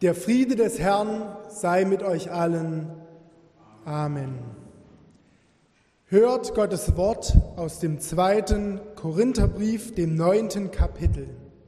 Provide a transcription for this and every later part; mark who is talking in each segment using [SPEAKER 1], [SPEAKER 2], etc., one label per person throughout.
[SPEAKER 1] Der Friede des Herrn sei mit euch allen. Amen. Hört Gottes Wort aus dem 2. Korintherbrief, dem 9. Kapitel.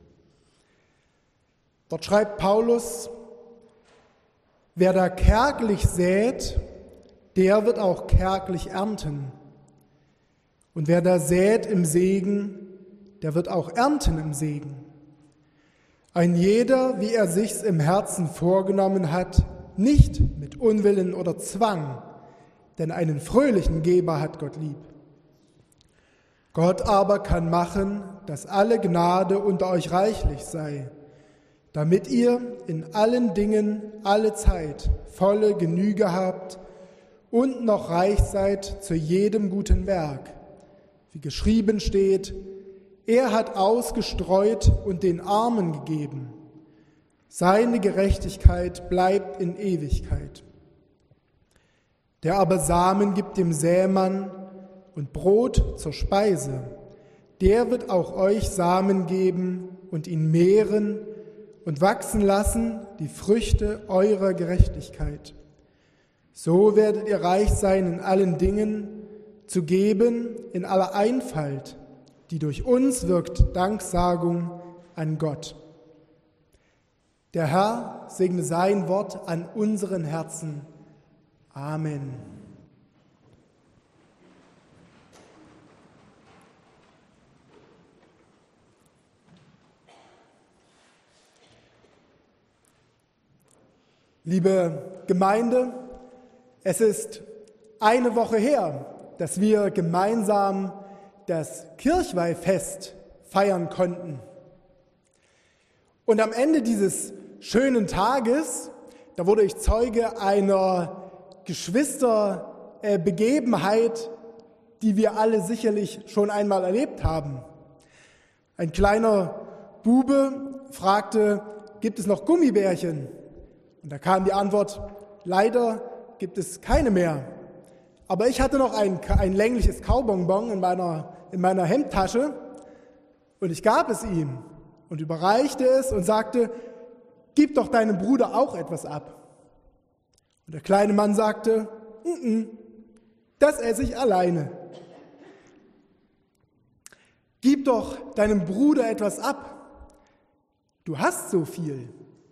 [SPEAKER 1] Dort schreibt Paulus: Wer da kärglich sät, der wird auch kärglich ernten. Und wer da sät im Segen, der wird auch ernten im Segen. Ein jeder, wie er sich's im Herzen vorgenommen hat, nicht mit Unwillen oder Zwang, denn einen fröhlichen Geber hat Gott lieb. Gott aber kann machen, dass alle Gnade unter euch reichlich sei, damit ihr in allen Dingen alle Zeit volle Genüge habt und noch reich seid zu jedem guten Werk. Wie geschrieben steht: Er hat ausgestreut und den Armen gegeben. Seine Gerechtigkeit bleibt in Ewigkeit. Der aber Samen gibt dem Sämann und Brot zur Speise. Der wird auch euch Samen geben und ihn mehren und wachsen lassen, die Früchte eurer Gerechtigkeit. So werdet ihr reich sein in allen Dingen, zu geben in aller Einfalt, die durch uns wirkt Danksagung an Gott. Der Herr segne sein Wort an unseren Herzen. Amen. Liebe Gemeinde, es ist eine Woche her, dass wir gemeinsam das Kirchweihfest feiern konnten. Und am Ende dieses schönen Tages, da wurde ich Zeuge einer Geschwisterbegebenheit, die wir alle sicherlich schon einmal erlebt haben. Ein kleiner Bube fragte: Gibt es noch Gummibärchen? Und da kam die Antwort: Leider gibt es keine mehr. Aber ich hatte noch ein längliches Kaubonbon in meiner Hemdtasche und ich gab es ihm und überreichte es und sagte: Gib doch deinem Bruder auch etwas ab. Und der kleine Mann sagte: Das esse ich alleine. Gib doch deinem Bruder etwas ab. Du hast so viel.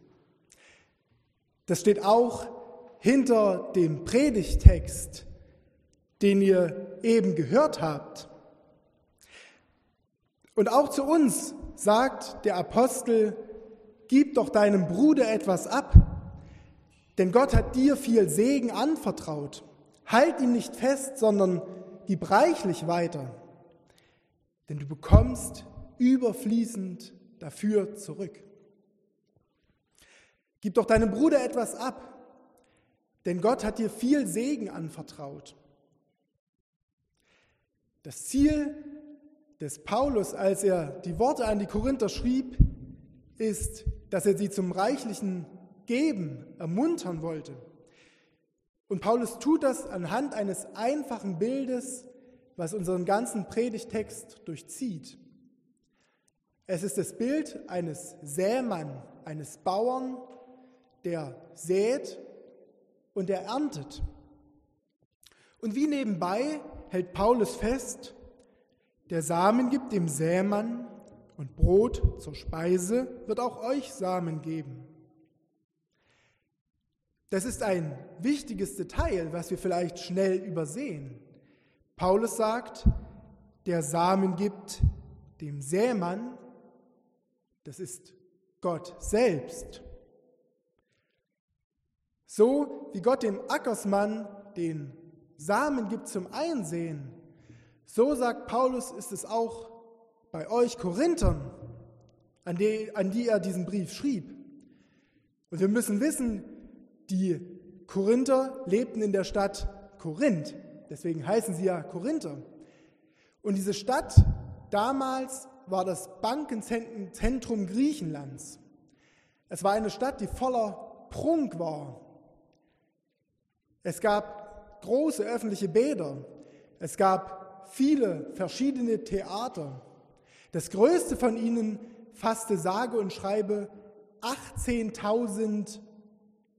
[SPEAKER 1] Das steht auch hinter dem Predigtext, den ihr eben gehört habt. Und auch zu uns sagt der Apostel: Gib doch deinem Bruder etwas ab, denn Gott hat dir viel Segen anvertraut. Halt ihn nicht fest, sondern gib reichlich weiter, denn du bekommst überfließend dafür zurück. Gib doch deinem Bruder etwas ab, denn Gott hat dir viel Segen anvertraut. Das Ziel des Paulus, als er die Worte an die Korinther schrieb, ist, dass er sie zum reichlichen Geben ermuntern wollte. Und Paulus tut das anhand eines einfachen Bildes, was unseren ganzen Predigtext durchzieht. Es ist das Bild eines Sämann, eines Bauern, der sät und der erntet. Und wie nebenbei hält Paulus fest: Der Samen gibt dem Sämann und Brot zur Speise wird auch euch Samen geben. Das ist ein wichtiges Detail, was wir vielleicht schnell übersehen. Paulus sagt, der Samen gibt dem Sämann, das ist Gott selbst. So wie Gott dem Ackersmann den Samen gibt zum Einsehen, so sagt Paulus, ist es auch bei euch Korinthern, an die er diesen Brief schrieb. Und wir müssen wissen, die Korinther lebten in der Stadt Korinth, deswegen heißen sie ja Korinther. Und diese Stadt damals war das Bankenzentrum Griechenlands. Es war eine Stadt, die voller Prunk war. Es gab große öffentliche Bäder. Es gab viele verschiedene Theater. Das größte von ihnen fasste sage und schreibe 18.000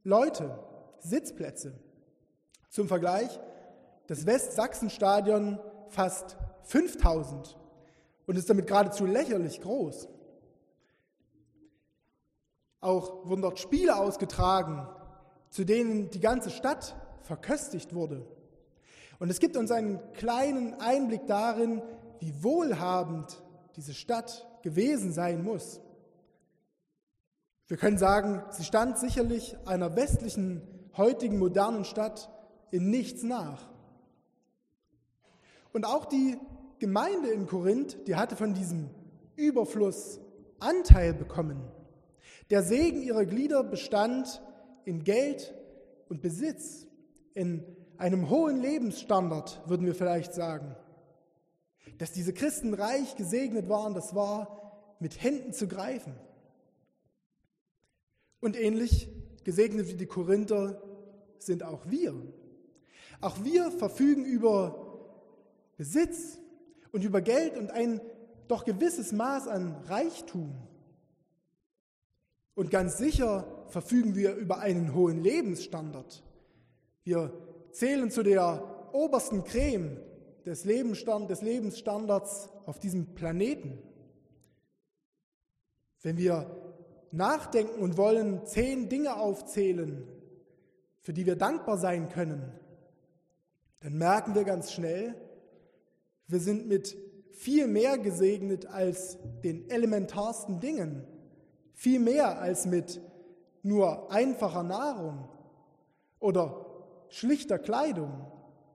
[SPEAKER 1] Leute, Sitzplätze. Zum Vergleich, das Westsachsenstadion fast 5000 und ist damit geradezu lächerlich groß. Auch wurden dort Spiele ausgetragen, zu denen die ganze Stadt verköstigt wurde. Und es gibt uns einen kleinen Einblick darin, wie wohlhabend diese Stadt gewesen sein muss. Wir können sagen, sie stand sicherlich einer westlichen, heutigen, modernen Stadt in nichts nach. Und auch die Gemeinde in Korinth, die hatte von diesem Überfluss Anteil bekommen. Der Segen ihrer Glieder bestand in Geld und Besitz, in einem hohen Lebensstandard, würden wir vielleicht sagen. Dass diese Christen reich gesegnet waren, das war mit Händen zu greifen. Und ähnlich gesegnet wie die Korinther sind auch wir. Auch wir verfügen über Besitz und über Geld und ein doch gewisses Maß an Reichtum. Und ganz sicher verfügen wir über einen hohen Lebensstandard. Wir zählen zu der obersten Creme des Lebensstandards auf diesem Planeten. Wenn wir nachdenken und wollen 10 Dinge aufzählen, für die wir dankbar sein können, dann merken wir ganz schnell, wir sind mit viel mehr gesegnet als den elementarsten Dingen, viel mehr als mit nur einfacher Nahrung oder schlichter Kleidung.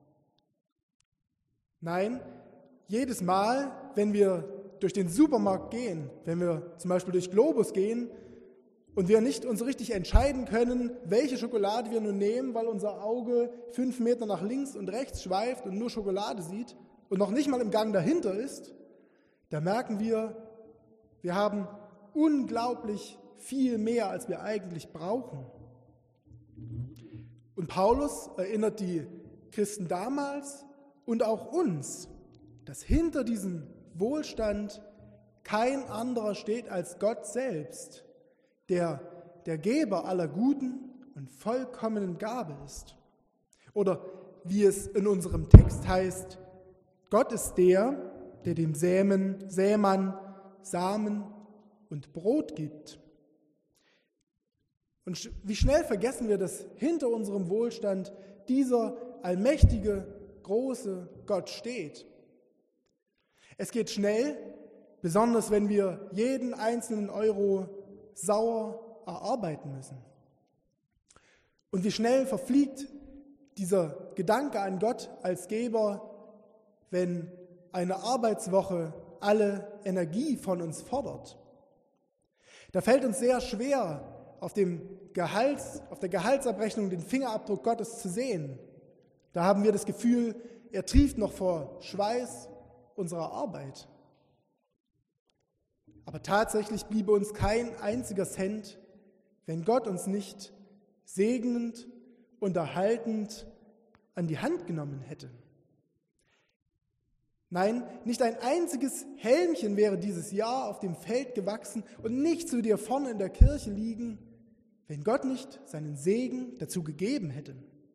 [SPEAKER 1] Nein, jedes Mal, wenn wir durch den Supermarkt gehen, wenn wir zum Beispiel durch Globus gehen und wir nicht uns richtig entscheiden können, welche Schokolade wir nun nehmen, weil unser Auge 5 Meter nach links und rechts schweift und nur Schokolade sieht und noch nicht mal im Gang dahinter ist, da merken wir, wir haben unglaublich viel mehr, als wir eigentlich brauchen. Und Paulus erinnert die Christen damals und auch uns, dass hinter diesem Wohlstand kein anderer steht als Gott selbst, der Geber aller guten und vollkommenen Gabe ist. Oder wie es in unserem Text heißt, Gott ist der dem Sämann Samen und Brot gibt. Und wie schnell vergessen wir, dass hinter unserem Wohlstand dieser allmächtige, große Gott steht. Es geht schnell, besonders wenn wir jeden einzelnen Euro sauer erarbeiten müssen. Und wie schnell verfliegt dieser Gedanke an Gott als Geber, wenn eine Arbeitswoche alle Energie von uns fordert. Da fällt uns sehr schwer, auf der Gehaltsabrechnung den Fingerabdruck Gottes zu sehen. Da haben wir das Gefühl, er trieft noch vor Schweiß unserer Arbeit. Aber tatsächlich bliebe uns kein einziger Cent, wenn Gott uns nicht segnend und erhaltend an die Hand genommen hätte. Nein, nicht ein einziges Helmchen wäre dieses Jahr auf dem Feld gewachsen und nichts würde hier vorne in der Kirche liegen, wenn Gott nicht seinen Segen dazu gegeben hätte.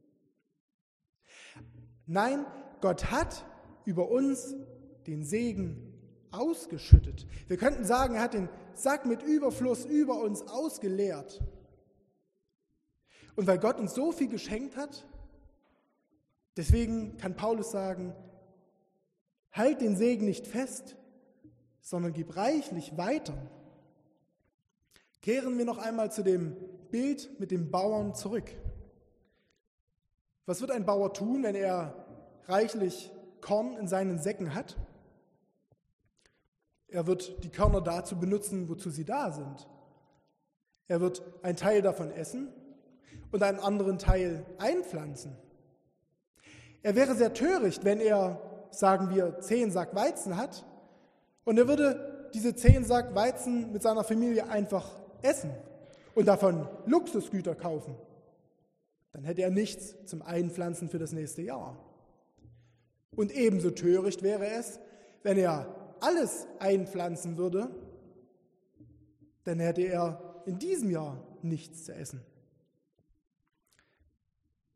[SPEAKER 1] Nein, Gott hat über uns den Segen ausgeschüttet. Wir könnten sagen, er hat den Sack mit Überfluss über uns ausgeleert. Und weil Gott uns so viel geschenkt hat, deswegen kann Paulus sagen, halt den Segen nicht fest, sondern gib reichlich weiter. Kehren wir noch einmal zu dem Bild mit dem Bauern zurück. Was wird ein Bauer tun, wenn er reichlich Korn in seinen Säcken hat? Er wird die Körner dazu benutzen, wozu sie da sind. Er wird einen Teil davon essen und einen anderen Teil einpflanzen. Er wäre sehr töricht, wenn er, sagen wir, 10 Sack Weizen hat und er würde diese 10 Sack Weizen mit seiner Familie einfach essen und davon Luxusgüter kaufen. Dann hätte er nichts zum Einpflanzen für das nächste Jahr. Und ebenso töricht wäre es, wenn er alles einpflanzen würde, dann hätte er in diesem Jahr nichts zu essen.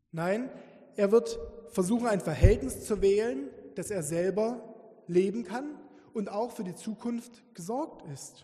[SPEAKER 1] Nein, er wird versuchen, ein Verhältnis zu wählen, dass er selber leben kann und auch für die Zukunft gesorgt ist.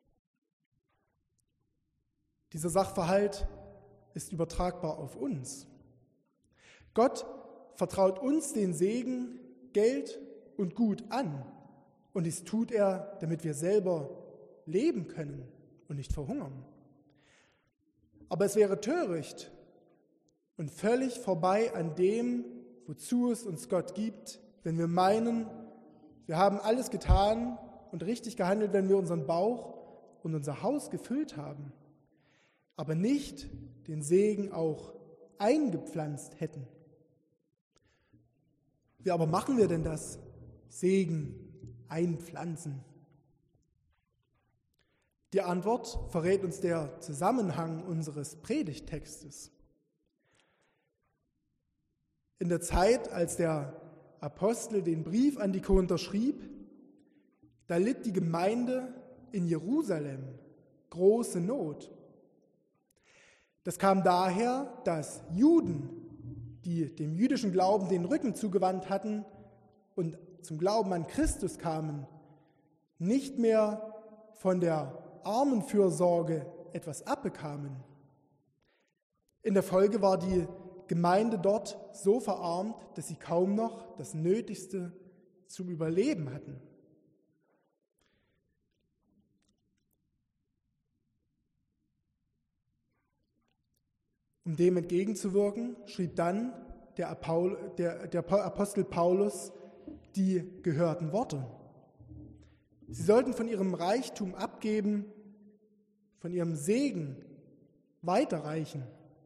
[SPEAKER 1] Dieser Sachverhalt ist übertragbar auf uns. Gott vertraut uns den Segen, Geld und Gut an. Und dies tut er, damit wir selber leben können und nicht verhungern. Aber es wäre töricht und völlig vorbei an dem, wozu es uns Gott gibt, wenn wir meinen, wir haben alles getan und richtig gehandelt, wenn wir unseren Bauch und unser Haus gefüllt haben, aber nicht den Segen auch eingepflanzt hätten. Wie aber machen wir denn das? Segen einpflanzen. Die Antwort verrät uns der Zusammenhang unseres Predigttextes. In der Zeit, als der Apostel den Brief an die Korinther schrieb, da litt die Gemeinde in Jerusalem große Not. Das kam daher, dass Juden, die dem jüdischen Glauben den Rücken zugewandt hatten und zum Glauben an Christus kamen, nicht mehr von der Armenfürsorge etwas abbekamen. In der Folge war die Gemeinde dort so verarmt, dass sie kaum noch das Nötigste zum Überleben hatten. Um dem entgegenzuwirken, schrieb dann der Apostel Paulus die gehörten Worte. Sie sollten von ihrem Reichtum abgeben, von ihrem Segen weiterreichen.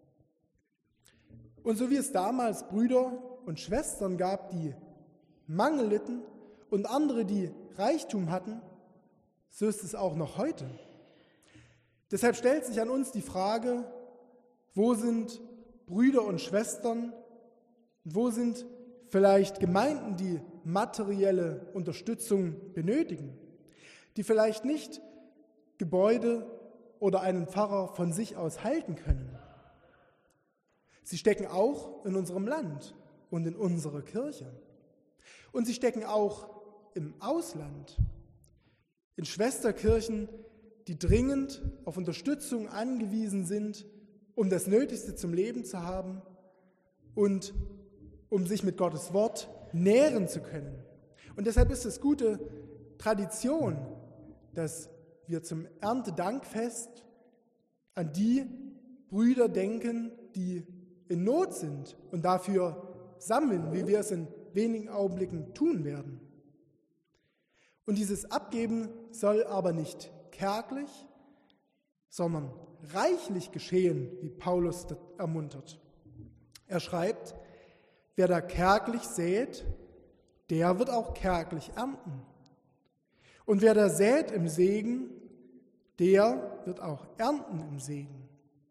[SPEAKER 1] Und so wie es damals Brüder und Schwestern gab, die Mangel litten und andere, die Reichtum hatten, so ist es auch noch heute. Deshalb stellt sich an uns die Frage, wo sind Brüder und Schwestern, wo sind vielleicht Gemeinden, die materielle Unterstützung benötigen, die vielleicht nicht Gebäude oder einen Pfarrer von sich aus halten können. Sie stecken auch in unserem Land und in unserer Kirche. Und sie stecken auch im Ausland, in Schwesterkirchen, die dringend auf Unterstützung angewiesen sind, um das Nötigste zum Leben zu haben und um sich mit Gottes Wort nähren zu können. Und deshalb ist es gute Tradition, dass wir zum Erntedankfest an die Brüder denken, die in Not sind und dafür sammeln, wie wir es in wenigen Augenblicken tun werden. Und dieses Abgeben soll aber nicht kärglich, sondern reichlich geschehen, wie Paulus das ermuntert. Er schreibt, wer da kärglich sät, der wird auch kärglich ernten. Und wer da sät im Segen, der wird auch ernten im Segen.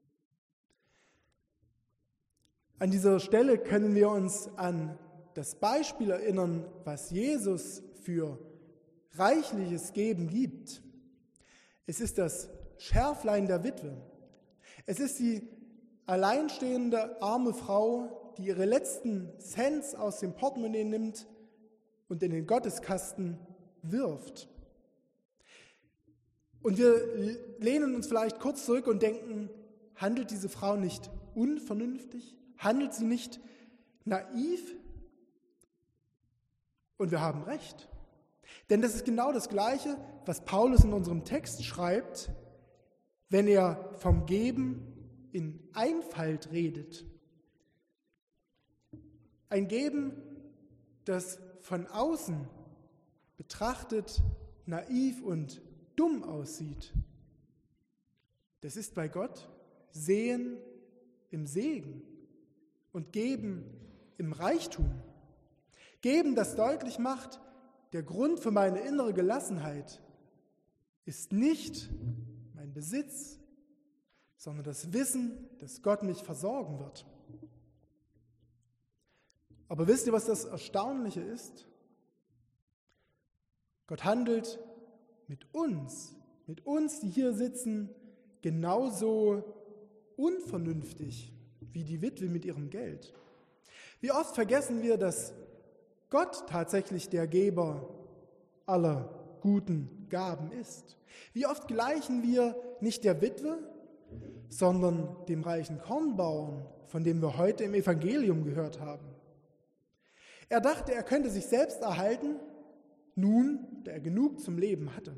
[SPEAKER 1] An dieser Stelle können wir uns an das Beispiel erinnern, was Jesus für reichliches Geben gibt. Es ist das Scherflein der Witwe. Es ist die alleinstehende arme Frau, die ihre letzten Cents aus dem Portemonnaie nimmt und in den Gotteskasten wirft. Und wir lehnen uns vielleicht kurz zurück und denken, handelt diese Frau nicht unvernünftig? Handelt sie nicht naiv? Und wir haben recht. Denn das ist genau das Gleiche, was Paulus in unserem Text schreibt, wenn er vom Geben in Einfalt redet. Ein Geben, das von außen betrachtet naiv und dumm aussieht. Das ist bei Gott Sehen im Segen und Geben im Reichtum. Geben, das deutlich macht, der Grund für meine innere Gelassenheit ist nicht mein Besitz, sondern das Wissen, dass Gott mich versorgen wird. Aber wisst ihr, was das Erstaunliche ist? Gott handelt mit uns, die hier sitzen, genauso unvernünftig, wie die Witwe mit ihrem Geld. Wie oft vergessen wir, dass Gott tatsächlich der Geber aller guten Gaben ist. Wie oft gleichen wir nicht der Witwe, sondern dem reichen Kornbauern, von dem wir heute im Evangelium gehört haben. Er dachte, er könnte sich selbst erhalten, nun, da er genug zum Leben hatte.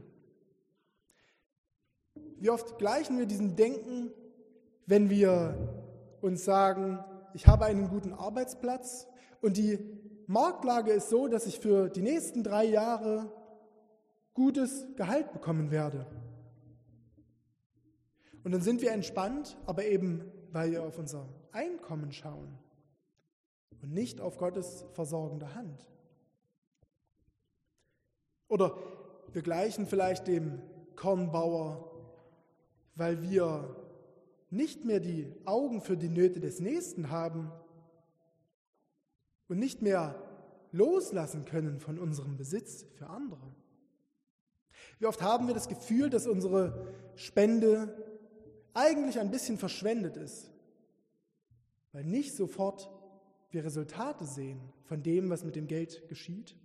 [SPEAKER 1] Wie oft gleichen wir diesem Denken, wenn wir uns sagen, ich habe einen guten Arbeitsplatz und die Marktlage ist so, dass ich für die nächsten 3 Jahre gutes Gehalt bekommen werde. Und dann sind wir entspannt, aber eben, weil wir auf unser Einkommen schauen und nicht auf Gottes versorgende Hand. Oder wir gleichen vielleicht dem Kornbauer, weil wir nicht mehr die Augen für die Nöte des Nächsten haben und nicht mehr loslassen können von unserem Besitz für andere. Wie oft haben wir das Gefühl, dass unsere Spende eigentlich ein bisschen verschwendet ist, weil nicht sofort wir Resultate sehen von dem, was mit dem Geld geschieht?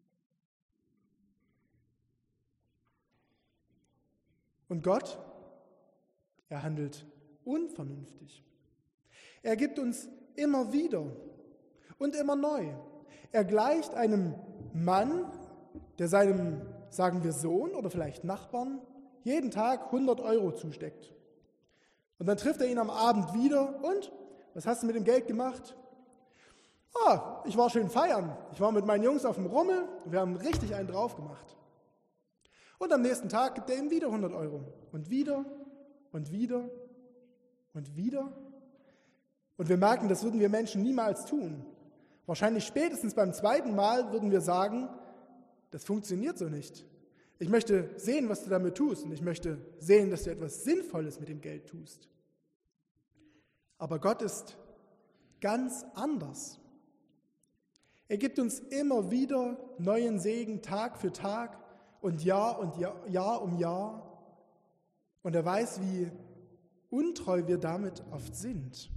[SPEAKER 1] Und Gott, er handelt unvernünftig. Er gibt uns immer wieder und immer neu. Er gleicht einem Mann, der seinem, sagen wir Sohn oder vielleicht Nachbarn, jeden Tag 100 € zusteckt. Und dann trifft er ihn am Abend wieder und, was hast du mit dem Geld gemacht? Ich war schön feiern. Ich war mit meinen Jungs auf dem Rummel und wir haben richtig einen drauf gemacht. Und am nächsten Tag gibt er ihm wieder 100 €. Und wieder und wieder und wieder. Und wir merken, das würden wir Menschen niemals tun. Wahrscheinlich spätestens beim 2. Mal würden wir sagen, das funktioniert so nicht. Ich möchte sehen, was du damit tust und ich möchte sehen, dass du etwas Sinnvolles mit dem Geld tust. Aber Gott ist ganz anders. Er gibt uns immer wieder neuen Segen Tag für Tag und Jahr um Jahr. Und er weiß, wie untreu wir damit oft sind.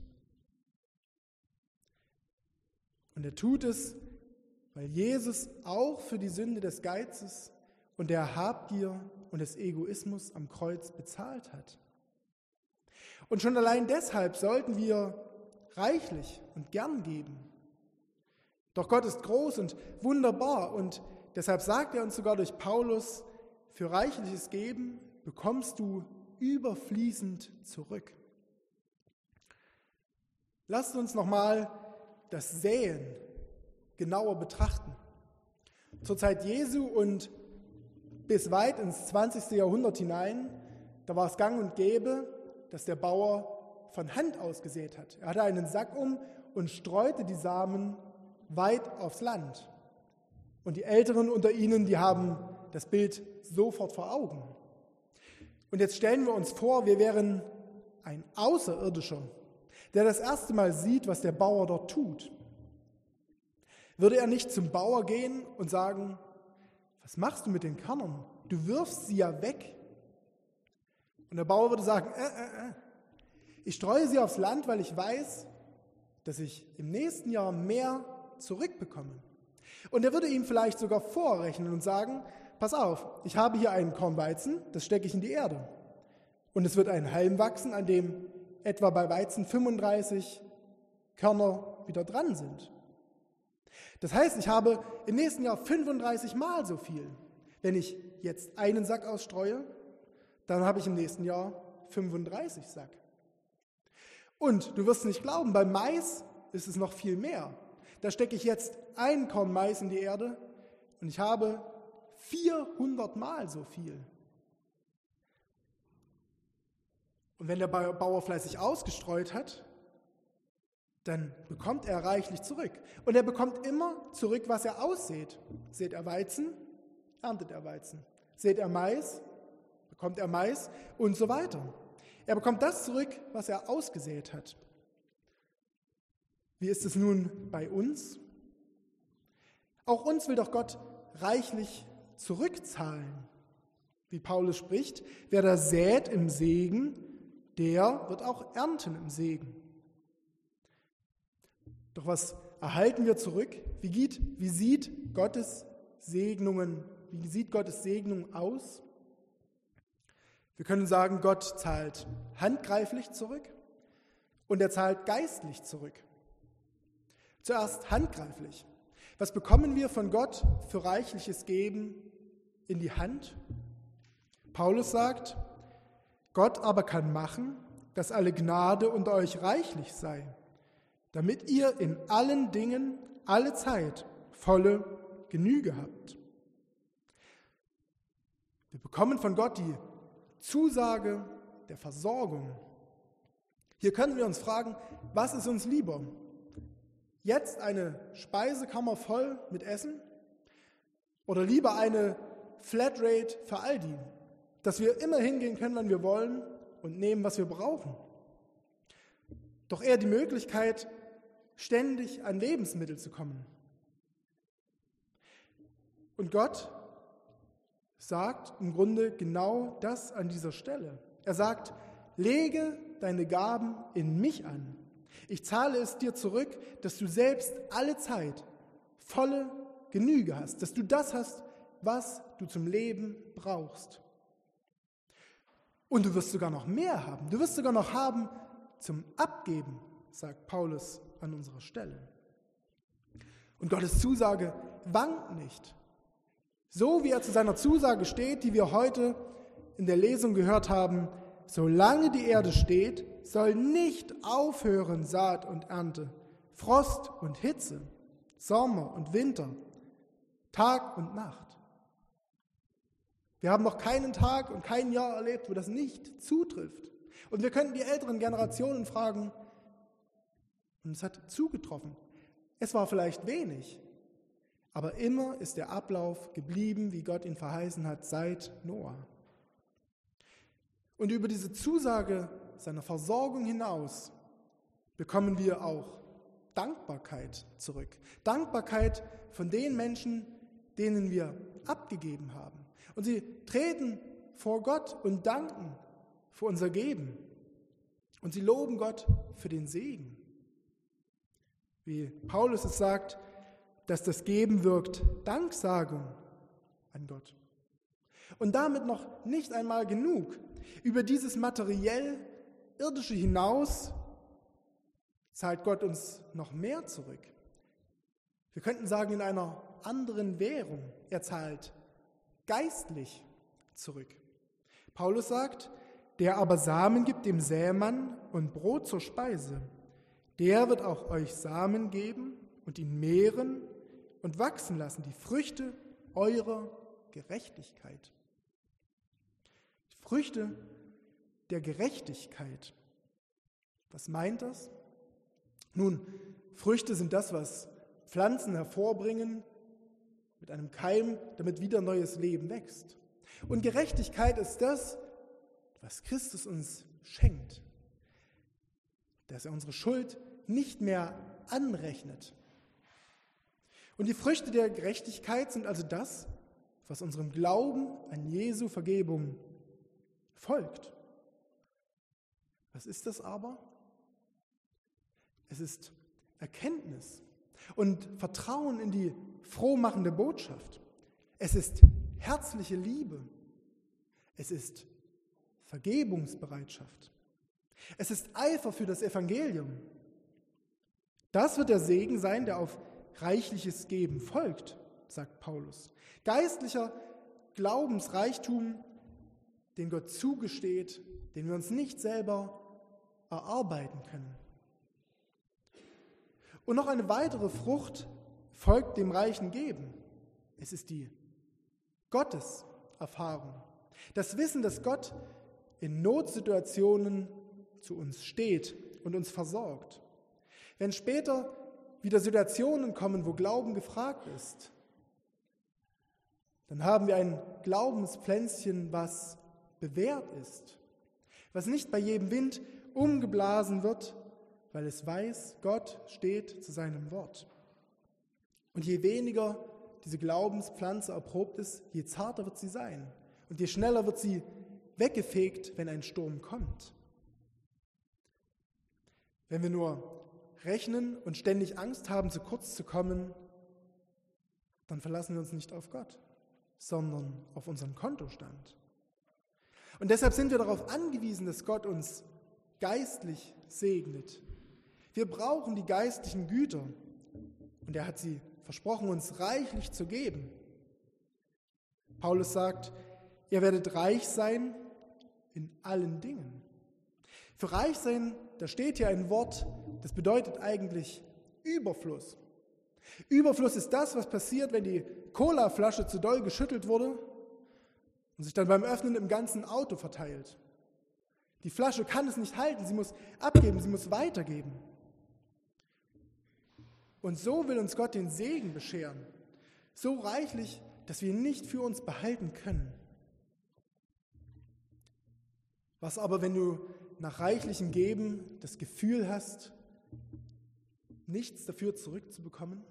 [SPEAKER 1] Und er tut es, weil Jesus auch für die Sünde des Geizes und der Habgier und des Egoismus am Kreuz bezahlt hat. Und schon allein deshalb sollten wir reichlich und gern geben. Doch Gott ist groß und wunderbar und deshalb sagt er uns sogar durch Paulus, für reichliches Geben bekommst du überfließend zurück. Lasst uns nochmal das Säen genauer betrachten. Zur Zeit Jesu und bis weit ins 20. Jahrhundert hinein, da war es gang und gäbe, dass der Bauer von Hand aus gesät hat. Er hatte einen Sack und streute die Samen weit aufs Land. Und die Älteren unter ihnen, die haben das Bild sofort vor Augen. Und jetzt stellen wir uns vor, wir wären ein Außerirdischer, der das erste Mal sieht, was der Bauer dort tut. Würde er nicht zum Bauer gehen und sagen, was machst du mit den Körnern? Du wirfst sie ja weg. Und der Bauer würde sagen, ich streue sie aufs Land, weil ich weiß, dass ich im nächsten Jahr mehr zurückbekomme. Und er würde ihm vielleicht sogar vorrechnen und sagen, pass auf, ich habe hier einen Kornweizen, das stecke ich in die Erde. Und es wird ein Halm wachsen, an dem etwa bei Weizen 35 Körner wieder dran sind. Das heißt, ich habe im nächsten Jahr 35 Mal so viel. Wenn ich jetzt einen Sack ausstreue, dann habe ich im nächsten Jahr 35 Sack. Und du wirst nicht glauben, beim Mais ist es noch viel mehr. Da stecke ich jetzt ein Korn Mais in die Erde und ich habe 400 Mal so viel. Und wenn der Bauer fleißig ausgestreut hat, dann bekommt er reichlich zurück. Und er bekommt immer zurück, was er aussät. Sät er Weizen, erntet er Weizen. Sät er Mais, bekommt er Mais und so weiter. Er bekommt das zurück, was er ausgesät hat. Wie ist es nun bei uns? Auch uns will doch Gott reichlich zurückzahlen. Wie Paulus spricht, wer da sät im Segen, der wird auch ernten im Segen. Doch was erhalten wir zurück? Wie sieht Gottes Segnung aus? Wir können sagen, Gott zahlt handgreiflich zurück und er zahlt geistlich zurück. Zuerst handgreiflich. Was bekommen wir von Gott für reichliches Geben in die Hand? Paulus sagt, Gott aber kann machen, dass alle Gnade unter euch reichlich sei, damit ihr in allen Dingen, alle Zeit, volle Genüge habt. Wir bekommen von Gott die Zusage der Versorgung. Hier können wir uns fragen, was ist uns lieber? Jetzt eine Speisekammer voll mit Essen oder lieber eine Flatrate für Aldi, dass wir immer hingehen können, wann wir wollen und nehmen, was wir brauchen. Doch eher die Möglichkeit, ständig an Lebensmittel zu kommen. Und Gott sagt im Grunde genau das an dieser Stelle. Er sagt, lege deine Gaben in mich an. Ich zahle es dir zurück, dass du selbst alle Zeit volle Genüge hast, dass du das hast, was du zum Leben brauchst. Und du wirst sogar noch mehr haben. Du wirst sogar noch haben zum Abgeben, sagt Paulus an unserer Stelle. Und Gottes Zusage wankt nicht. So wie er zu seiner Zusage steht, die wir heute in der Lesung gehört haben, solange die Erde steht, soll nicht aufhören Saat und Ernte, Frost und Hitze, Sommer und Winter, Tag und Nacht. Wir haben noch keinen Tag und kein Jahr erlebt, wo das nicht zutrifft. Und wir könnten die älteren Generationen fragen, und es hat zugetroffen. Es war vielleicht wenig, aber immer ist der Ablauf geblieben, wie Gott ihn verheißen hat, seit Noah. Und über diese Zusage seiner Versorgung hinaus bekommen wir auch Dankbarkeit zurück. Dankbarkeit von den Menschen, denen wir abgegeben haben. Und sie treten vor Gott und danken für unser Geben. Und sie loben Gott für den Segen. Wie Paulus es sagt, dass das Geben wirkt Danksagung an Gott. Und damit noch nicht einmal genug. Über dieses materiell Irdische hinaus zahlt Gott uns noch mehr zurück. Wir könnten sagen, in einer anderen Währung. Er zahlt geistlich zurück. Paulus sagt, der aber Samen gibt dem Sämann und Brot zur Speise, der wird auch euch Samen geben und ihn mehren und wachsen lassen, die Früchte eurer Gerechtigkeit. Die Früchte der Gerechtigkeit. Was meint das? Nun, Früchte sind das, was Pflanzen hervorbringen mit einem Keim, damit wieder neues Leben wächst. Und Gerechtigkeit ist das, was Christus uns schenkt. Dass er unsere Schuld nicht mehr anrechnet. Und die Früchte der Gerechtigkeit sind also das, was unserem Glauben an Jesu Vergebung folgt. Was ist das aber? Es ist Erkenntnis und Vertrauen in die frohmachende Botschaft. Es ist herzliche Liebe. Es ist Vergebungsbereitschaft. Es ist Eifer für das Evangelium. Das wird der Segen sein, der auf reichliches Geben folgt, sagt Paulus. Geistlicher Glaubensreichtum, den Gott zugesteht, den wir uns nicht selber erarbeiten können. Und noch eine weitere Frucht folgt dem reichen Geben. Es ist die Gotteserfahrung. Das Wissen, dass Gott in Notsituationen zu uns steht und uns versorgt. Wenn später wieder Situationen kommen, wo Glauben gefragt ist, dann haben wir ein Glaubenspflänzchen, was bewährt ist, was nicht bei jedem Wind umgeblasen wird, weil es weiß, Gott steht zu seinem Wort. Und je weniger diese Glaubenspflanze erprobt ist, je zarter wird sie sein und je schneller wird sie weggefegt, wenn ein Sturm kommt. Wenn wir nur rechnen und ständig Angst haben, zu kurz zu kommen, dann verlassen wir uns nicht auf Gott, sondern auf unseren Kontostand. Und deshalb sind wir darauf angewiesen, dass Gott uns geistlich segnet. Wir brauchen die geistlichen Güter und er hat sie versprochen, uns reichlich zu geben. Paulus sagt, ihr werdet reich sein in allen Dingen. Für reich sein, da steht hier ein Wort, das bedeutet eigentlich Überfluss. Überfluss ist das, was passiert, wenn die Colaflasche zu doll geschüttelt wurde und sich dann beim Öffnen im ganzen Auto verteilt. Die Flasche kann es nicht halten, sie muss abgeben, sie muss weitergeben. Und so will uns Gott den Segen bescheren, so reichlich, dass wir ihn nicht für uns behalten können. Was aber, wenn du nach reichlichem Geben das Gefühl hast, nichts dafür zurückzubekommen?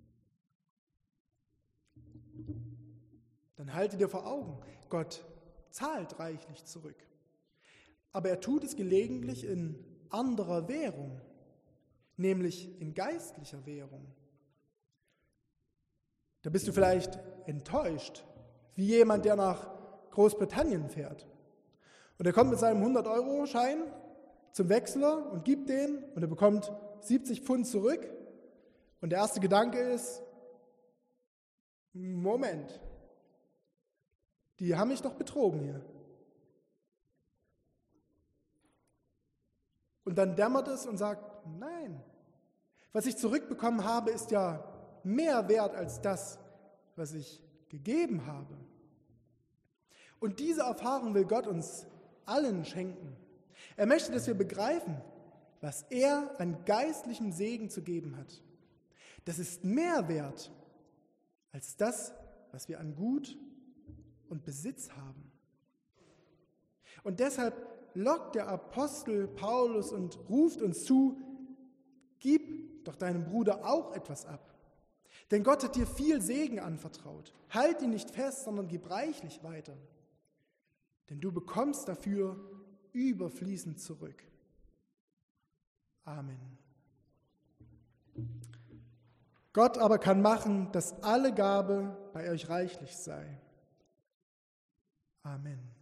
[SPEAKER 1] Dann halte dir vor Augen, Gott zahlt reichlich zurück. Aber er tut es gelegentlich in anderer Währung, nämlich in geistlicher Währung. Da bist du vielleicht enttäuscht, wie jemand, der nach Großbritannien fährt. Und er kommt mit seinem 100-Euro-Schein zum Wechsler und gibt den und er bekommt 70 Pfund zurück. Und der erste Gedanke ist, Moment, die haben mich doch betrogen hier. Und dann dämmert es und sagt, nein, was ich zurückbekommen habe, ist ja mehr wert als das, was ich gegeben habe. Und diese Erfahrung will Gott uns allen schenken. Er möchte, dass wir begreifen, was er an geistlichem Segen zu geben hat. Das ist mehr wert als das, was wir an Gut und Besitz haben. Und deshalb lockt der Apostel Paulus und ruft uns zu, gib doch deinem Bruder auch etwas ab. Denn Gott hat dir viel Segen anvertraut. Halt ihn nicht fest, sondern gib reichlich weiter. Denn du bekommst dafür überfließend zurück. Amen. Gott aber kann machen, dass alle Gabe bei euch reichlich sei. Amen.